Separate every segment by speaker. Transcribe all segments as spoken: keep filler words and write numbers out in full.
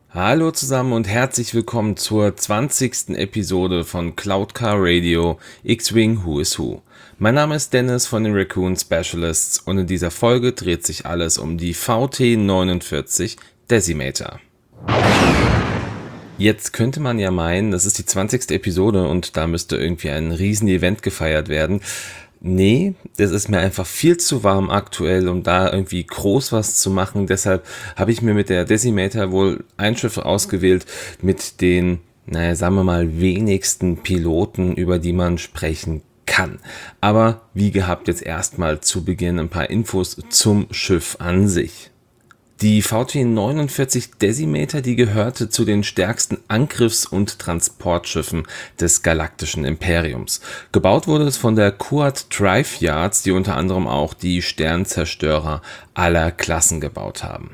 Speaker 1: Hallo zusammen und herzlich willkommen zur zwanzigsten Episode von Cloud Car Radio X-Wing Who is Who. Mein Name ist Dennis von den Raccoon Specialists und in dieser Folge dreht sich alles um die V T neunundvierzig Decimator. Jetzt könnte man ja meinen, das ist die zwanzigste Episode und da müsste irgendwie ein Riesen-Event gefeiert werden. Nee, das ist mir einfach viel zu warm aktuell, um da irgendwie groß was zu machen. Deshalb habe ich mir mit der Decimator wohl ein Schiff ausgewählt mit den, naja, sagen wir mal, wenigsten Piloten, über die man sprechen kann. Aber wie gehabt, jetzt erstmal zu Beginn ein paar Infos zum Schiff an sich. Die V T neunundvierzig Decimator, die gehörte zu den stärksten Angriffs- und Transportschiffen des Galaktischen Imperiums. Gebaut wurde es von der Kuat Drive Yards, die unter anderem auch die Sternzerstörer aller Klassen gebaut haben.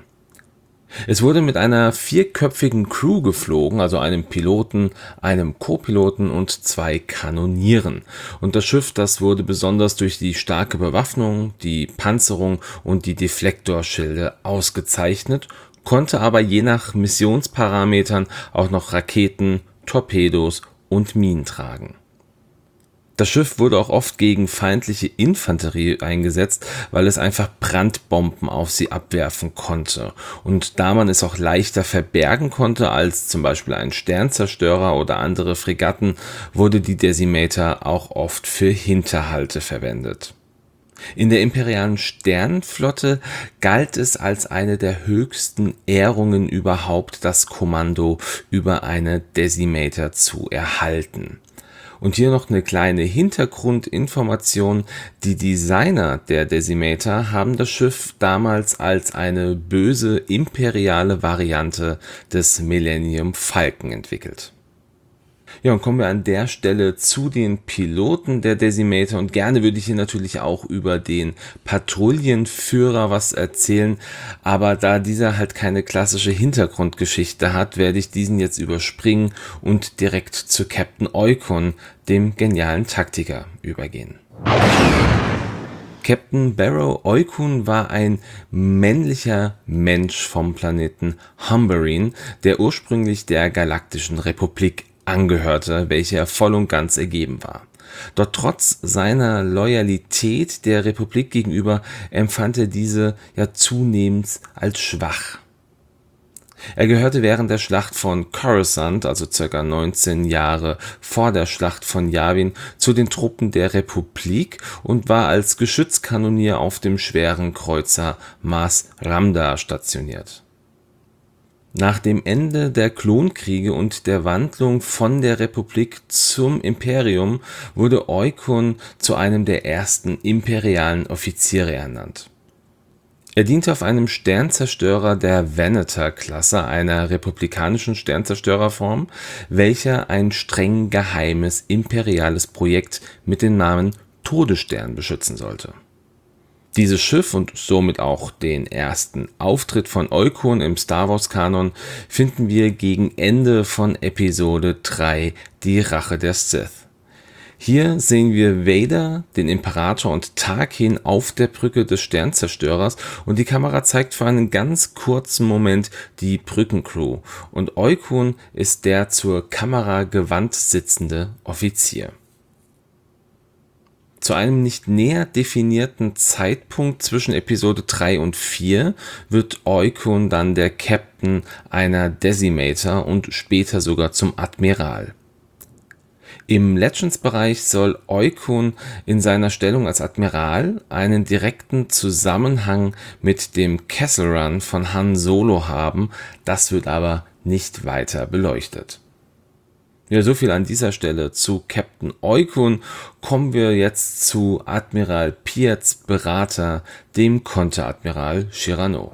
Speaker 1: Es wurde mit einer vierköpfigen Crew geflogen, also einem Piloten, einem Co-Piloten und zwei Kanonieren. Und das Schiff, das wurde besonders durch die starke Bewaffnung, die Panzerung und die Deflektorschilde ausgezeichnet, konnte aber je nach Missionsparametern auch noch Raketen, Torpedos und Minen tragen. Das Schiff wurde auch oft gegen feindliche Infanterie eingesetzt, weil es einfach Brandbomben auf sie abwerfen konnte. Und da man es auch leichter verbergen konnte als zum Beispiel ein Sternzerstörer oder andere Fregatten, wurde die Decimator auch oft für Hinterhalte verwendet. In der imperialen Sternenflotte galt es als eine der höchsten Ehrungen überhaupt, das Kommando über eine Decimator zu erhalten. Und hier noch eine kleine Hintergrundinformation. Die Designer der Decimator haben das Schiff damals als eine böse imperiale Variante des Millennium Falcon entwickelt. Ja, und kommen wir an der Stelle zu den Piloten der Decimator und gerne würde ich hier natürlich auch über den Patrouillenführer was erzählen, aber da dieser halt keine klassische Hintergrundgeschichte hat, werde ich diesen jetzt überspringen und direkt zu Captain Oikon, dem genialen Taktiker, übergehen. Captain Barrow Oikun war ein männlicher Mensch vom Planeten Humberine, der ursprünglich der Galaktischen Republik angehörte, welcher voll und ganz ergeben war. Doch trotz seiner Loyalität der Republik gegenüber empfand er diese ja zunehmend als schwach. Er gehörte während der Schlacht von Coruscant, also ca. neunzehn Jahre vor der Schlacht von Yavin, zu den Truppen der Republik und war als Geschützkanonier auf dem schweren Kreuzer Maz Ramda stationiert. Nach dem Ende der Klonkriege und der Wandlung von der Republik zum Imperium wurde Oikun zu einem der ersten imperialen Offiziere ernannt. Er diente auf einem Sternzerstörer der Venator-Klasse, einer republikanischen Sternzerstörerform, welcher ein streng geheimes imperiales Projekt mit dem Namen Todesstern beschützen sollte. Dieses Schiff und somit auch den ersten Auftritt von Oikun im Star Wars Kanon finden wir gegen Ende von Episode drei, die Rache der Sith. Hier sehen wir Vader, den Imperator und Tarkin auf der Brücke des Sternzerstörers und die Kamera zeigt für einen ganz kurzen Moment die Brückencrew und Oikun ist der zur Kamera gewandt sitzende Offizier. Zu einem nicht näher definierten Zeitpunkt zwischen Episode drei und vier wird Oikun dann der Captain einer Decimator und später sogar zum Admiral. Im Legends-Bereich soll Oikun in seiner Stellung als Admiral einen direkten Zusammenhang mit dem Kessel Run von Han Solo haben, das wird aber nicht weiter beleuchtet. Ja, so viel an dieser Stelle zu Captain Oikun. Kommen wir jetzt zu Admiral Piets Berater, dem Konteradmiral Chirano.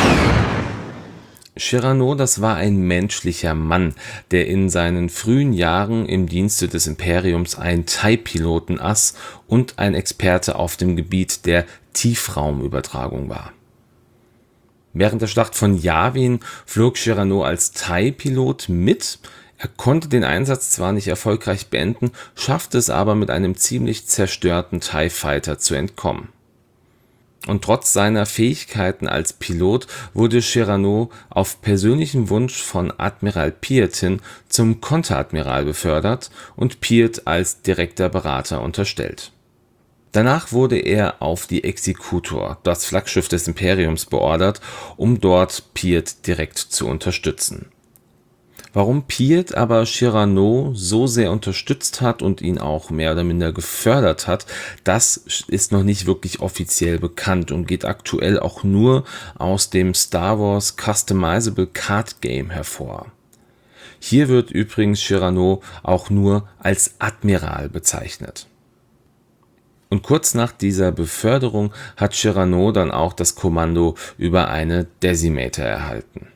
Speaker 1: Chirano, das war ein menschlicher Mann, der in seinen frühen Jahren im Dienste des Imperiums ein TIE-Pilotenass und ein Experte auf dem Gebiet der Tiefraumübertragung war. Während der Schlacht von Yavin flog Chirano als TIE-Pilot mit. Er konnte den Einsatz zwar nicht erfolgreich beenden, schaffte es aber mit einem ziemlich zerstörten TIE Fighter zu entkommen. Und trotz seiner Fähigkeiten als Pilot wurde Cyrano auf persönlichen Wunsch von Admiral Piet hin zum Konteradmiral befördert und Piet als direkter Berater unterstellt. Danach wurde er auf die Executor, das Flaggschiff des Imperiums, beordert, um dort Piet direkt zu unterstützen. Warum Piet aber Cyrano so sehr unterstützt hat und ihn auch mehr oder minder gefördert hat, das ist noch nicht wirklich offiziell bekannt und geht aktuell auch nur aus dem Star Wars Customizable Card Game hervor. Hier wird übrigens Cyrano auch nur als Admiral bezeichnet. Und kurz nach dieser Beförderung hat Cyrano dann auch das Kommando über eine Decimator erhalten.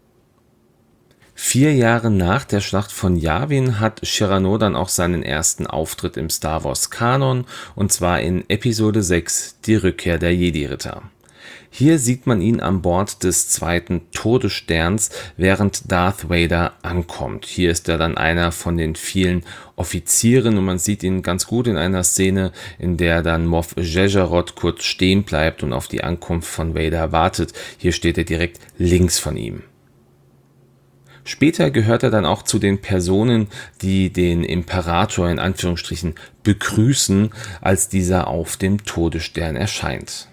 Speaker 1: Vier Jahre nach der Schlacht von Yavin hat Cyrano dann auch seinen ersten Auftritt im Star Wars Kanon, und zwar in Episode sechs, die Rückkehr der Jedi-Ritter. Hier sieht man ihn an Bord des zweiten Todessterns, während Darth Vader ankommt. Hier ist er dann einer von den vielen Offizieren und man sieht ihn ganz gut in einer Szene, in der dann Moff Jezerod kurz stehen bleibt und auf die Ankunft von Vader wartet. Hier steht er direkt links von ihm. Später gehört er dann auch zu den Personen, die den Imperator in Anführungsstrichen begrüßen, als dieser auf dem Todesstern erscheint.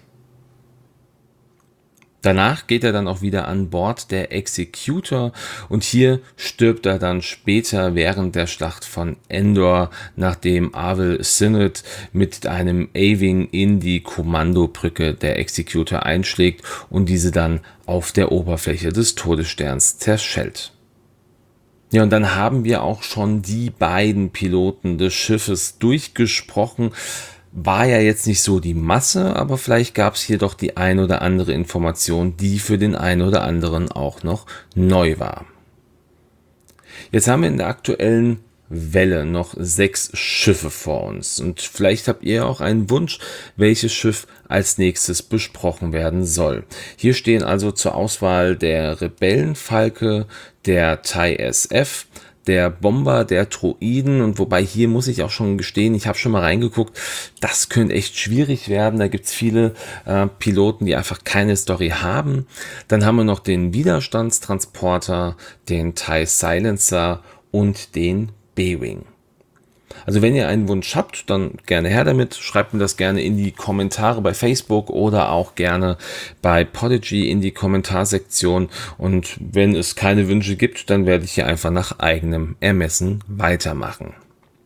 Speaker 1: Danach geht er dann auch wieder an Bord der Executor und hier stirbt er dann später während der Schlacht von Endor, nachdem Avel Synod mit einem A-Wing in die Kommandobrücke der Executor einschlägt und diese dann auf der Oberfläche des Todessterns zerschellt. Ja, und dann haben wir auch schon die beiden Piloten des Schiffes durchgesprochen. War ja jetzt nicht so die Masse, aber vielleicht gab es hier doch die ein oder andere Information, die für den einen oder anderen auch noch neu war. Jetzt haben wir in der aktuellen Welle noch sechs Schiffe vor uns und vielleicht habt ihr auch einen Wunsch, welches Schiff als nächstes besprochen werden soll. Hier stehen also zur Auswahl der Rebellenfalke, der T I E S F, der Bomber der Droiden, und wobei hier muss ich auch schon gestehen, ich habe schon mal reingeguckt, das könnte echt schwierig werden, da gibt's viele äh, Piloten, die einfach keine Story haben. Dann haben wir noch den Widerstandstransporter, den T I E Silencer und den B-Wing. Also wenn ihr einen Wunsch habt, dann gerne her damit, schreibt mir das gerne in die Kommentare bei Facebook oder auch gerne bei Podigy in die Kommentarsektion, und wenn es keine Wünsche gibt, dann werde ich hier einfach nach eigenem Ermessen weitermachen.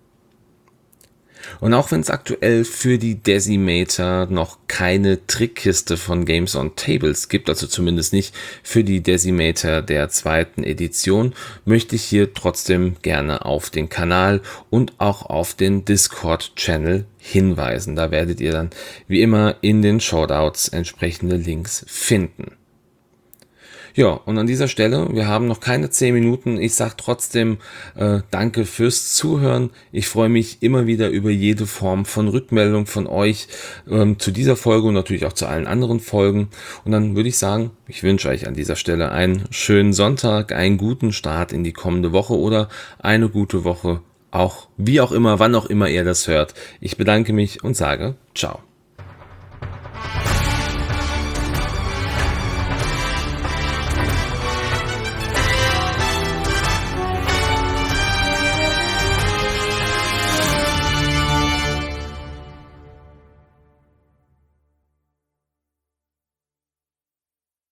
Speaker 1: Und auch wenn es aktuell für die Decimator noch keine Trickkiste von Games on Tables gibt, also zumindest nicht für die Decimator der zweiten Edition, möchte ich hier trotzdem gerne auf den Kanal und auch auf den Discord-Channel hinweisen. Da werdet ihr dann wie immer in den Shoutouts entsprechende Links finden. Ja, und an dieser Stelle, wir haben noch keine zehn Minuten. Ich sage trotzdem äh, danke fürs Zuhören. Ich freue mich immer wieder über jede Form von Rückmeldung von euch ähm, zu dieser Folge und natürlich auch zu allen anderen Folgen. Und dann würde ich sagen, ich wünsche euch an dieser Stelle einen schönen Sonntag, einen guten Start in die kommende Woche oder eine gute Woche, auch wie auch immer, wann auch immer ihr das hört. Ich bedanke mich und sage ciao.